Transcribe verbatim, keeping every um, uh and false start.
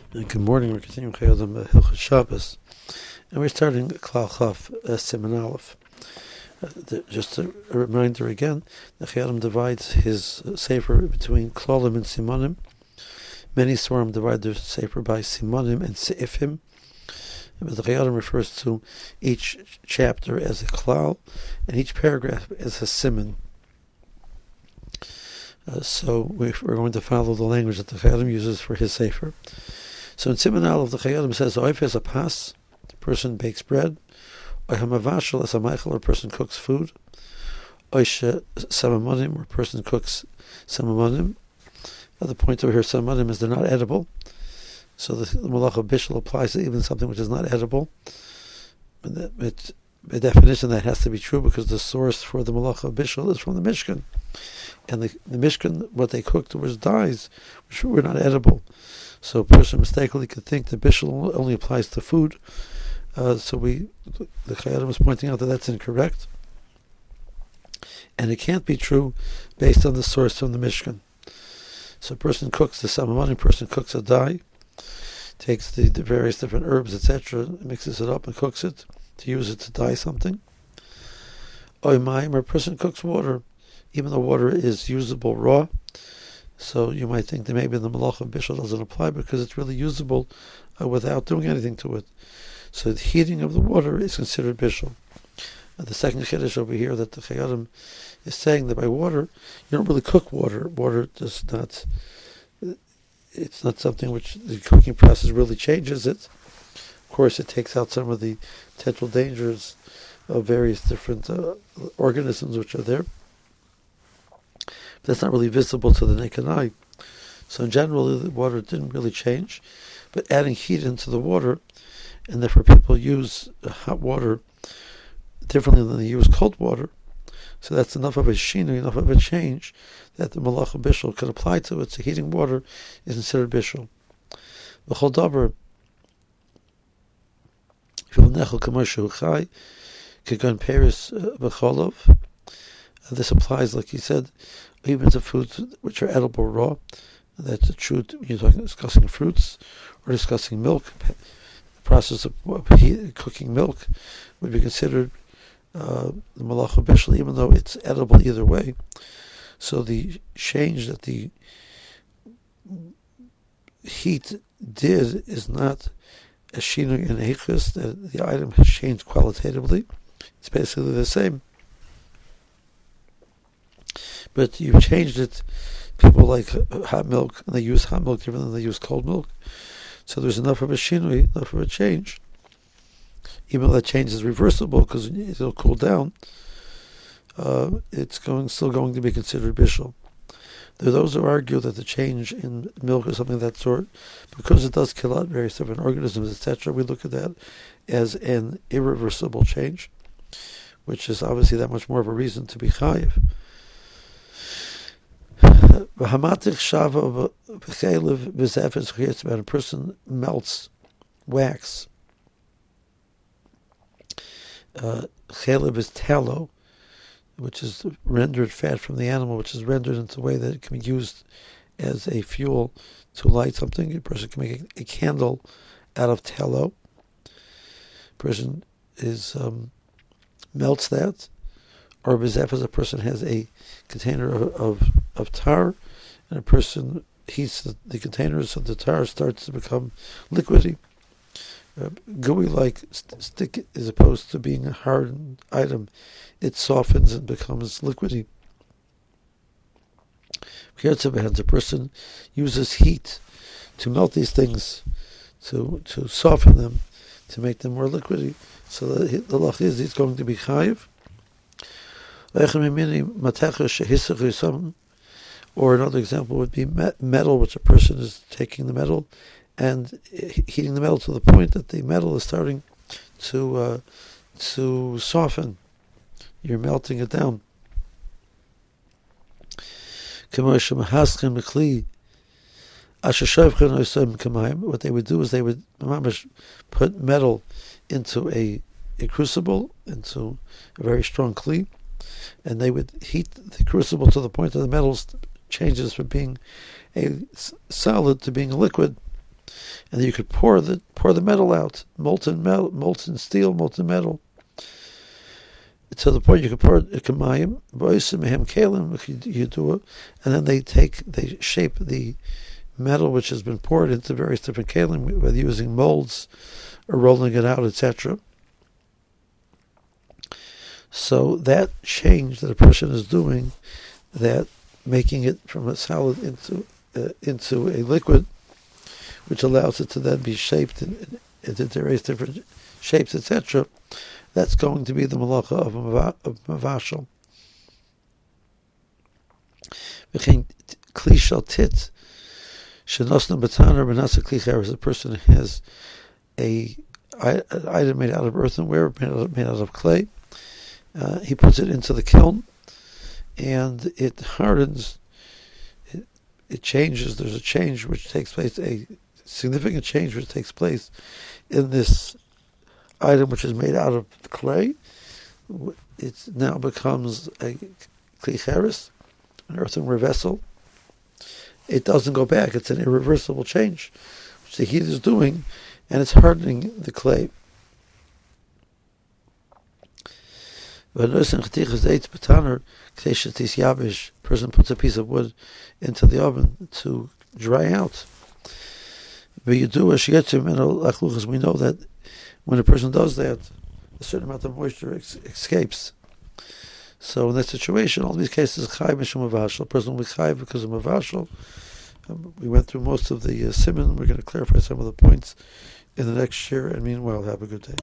Good morning. We're continuing Chayodam Hilchot Shabbos, and we're starting Klal Chaf uh, Siman Aleph. Uh, the, just a, a reminder again, the Chayodam divides his uh, sefer between Klolim and Simonim. Many Svarim divide their sefer by Simonim and Seifim. But the Chayodam refers to each chapter as a Klal and each paragraph as a Siman. Uh, so we're, we're going to follow the language that the Chayodam uses for his sefer. So in Siman Aleph, the Chayodam says, Oif is a pas, the person bakes bread. Oy hamavashal as a meichel, or a person cooks food. Oishe samamonim, or a person cooks samamonim. The point over here, samamonim, is they're not edible. So the, the malach of bishul applies to even something which is not edible. And that, it, by definition, that has to be true because the source for the malach of bishul is from the Mishkan. And the, the Mishkan, what they cooked was dyes, which were not edible. So a person mistakenly could think that bishul only applies to food. Uh, so we, the Chayodam was pointing out that that's incorrect. And it can't be true based on the source from the Mishkan. So a person cooks the samamani, a person cooks a dye, takes the, the various different herbs, et cetera, mixes it up and cooks it to use it to dye something. Oymayim, or a person cooks water, even though water is usable raw. So you might think that maybe the malach of bishul doesn't apply because it's really usable uh, without doing anything to it. So the heating of the water is considered bishul. Uh, the second chiddush over here that the Chayodam is saying that by water, you don't really cook water. Water does not, it's not something which the cooking process really changes it. Of course, it takes out some of the potential dangers of various different uh, organisms which are there. That's not really visible to the naked eye. So in general, the water didn't really change, but adding heat into the water, and therefore people use hot water differently than they use cold water. So that's enough of a shinu, enough of a change that the malach of bishul can apply to it. So heating water is considered bishul. V'chol davar, v'chol nechel k'moshe uchai, k'gon peris b'cholov. This applies, like he said, even to foods which are edible raw. That's true when you're talking, discussing fruits or discussing milk. The process of heat, cooking milk would be considered uh, the malach of bishul, even though it's edible either way. So the change that the heat did is not a shinui in eichus, that the item has changed qualitatively. It's basically the same. But you've changed it. People like hot milk, and they use hot milk different than they use cold milk. So there's enough of a shinui, enough of a change. Even though that change is reversible because it'll cool down, uh, it's going still going to be considered bishul. There are those who argue that the change in milk is something of that sort, because it does kill out various different organisms, et cetera. We look at that as an irreversible change, which is obviously that much more of a reason to be chayiv. When a person melts wax, uh, chalev is tallow, which is rendered fat from the animal, which is rendered into a way that it can be used as a fuel to light something. A person can make a, a candle out of tallow. A person is um, melts that. Or bezef, as a person has a container of, of, of tar, and a person heats the, the container so the tar starts to become liquidy, uh, gooey like st- stick, as opposed to being a hardened item. It softens and becomes liquidy. A person uses heat to melt these things, to to soften them, to make them more liquidy. So the, the lach is it's going to be chayiv. Or another example would be metal, which a person is taking the metal and heating the metal to the point that the metal is starting to uh, to soften. You're melting it down. What they would do is they would put metal into a, a crucible, into a very strong kli, and they would heat the crucible to the point that the metal changes from being a solid to being a liquid. and then you could pour the pour the metal out, molten metal, molten steel, molten metal, to the point you could pour it kamayim, boisim mehem kalim, you do it, and then they take they shape the metal which has been poured into various different kalim, whether using molds or rolling it out, et cetera. So that change that a person is doing, that making it from a solid into uh, into a liquid, which allows it to then be shaped in, in, into various different shapes, et cetera. That's going to be the malacha of a mavashal. Kli shel tit shenosna b'taner b'nasa kli cheres. A person has a an item made out of earthenware, made out of, made out of clay. Uh, he puts it into the kiln, and it hardens. It, it changes. There's a change which takes place, a significant change which takes place in this item which is made out of clay. It now becomes a kli cheres, an earthenware vessel. It doesn't go back. It's an irreversible change, which the heat is doing, and it's hardening the clay. Person puts a piece of wood into the oven to dry out. We know that when a person does that, a certain amount of moisture ex- escapes. So in that situation, all these cases, chai mishum mavashal. A person will be chai because of mavashal. Um, we went through most of the uh, siman. We're going to clarify some of the points in the next year, and meanwhile, have a good day.